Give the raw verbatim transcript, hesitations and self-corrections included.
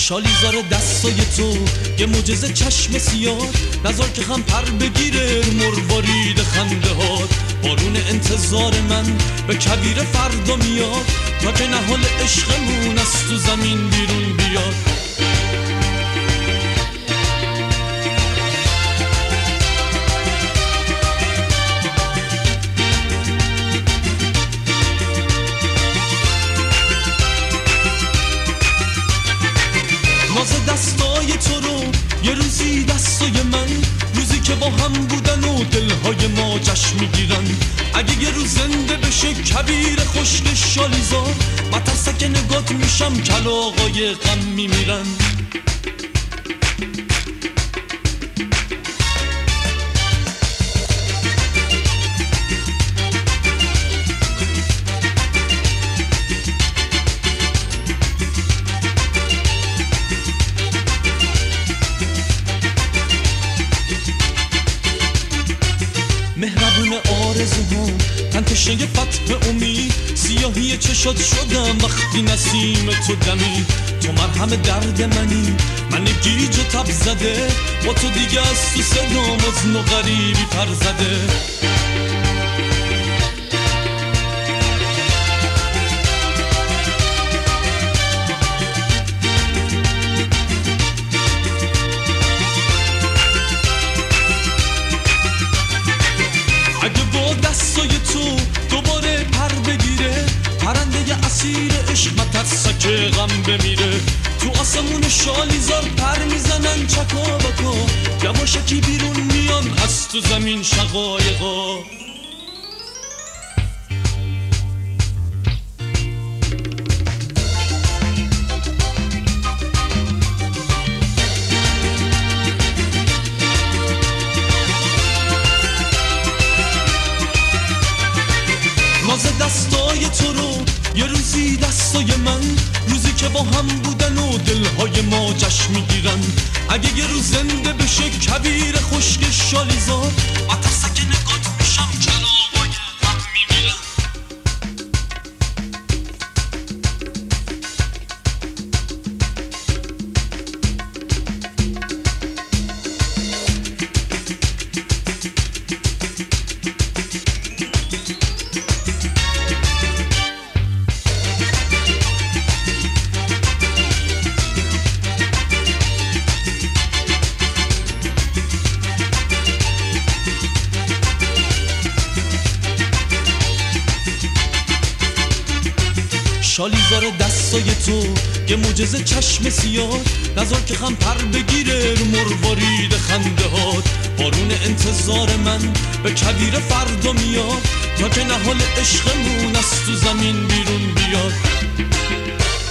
شالیزار دستای تو یه معجزه چشم سیاه، نذار که هم پر بگیره مروارید خنده هات. بارون انتظار من به کویر فردا میاد، تا که نهال عشقمون از تو زمین بیرون بیاد. ناز دستای تو رو یه روزی دستای من، روزی که با هم بودن و دلهای ما جشن میگیرن. اگه یه روز زنده بشه کویر خشک شالیزار، با ترسک نگات میشم کلاغای غم میمیرن. مهربون آرزوهام تنتشه فتح امید، سیاهی چشات شدم وقتی نسیم تو دمی. تو مرهم درد منی، من گیج و تب زده، با تو دیگه از تو صدام از نو غریبی پر زده. اگه با دستای تو دوباره پر بگیره، پرنده اسیر عشق مترسک غم بمیره. تو آسمون شالیزار پر میزنن چکا بکا، یواشکی بیرون میان از تو زمین شقایقا. ناز دستای تو رو یه روزی دستای من، روزی که با هم بودن و دلهای ما جشن میگیرن. اگه یه روز زنده بشه کویر خشک شالیزار، آترسک نگات میشم کلاغای غم میمیرن. شالیزار دستای تو یه معجزه چشم سیاه، نذار که هم پر بگیره رو مروارید خنده هات. بارون انتظار من به کویر فردا میاد، تا که نهال عشقمون از تو زمین بیرون بیاد.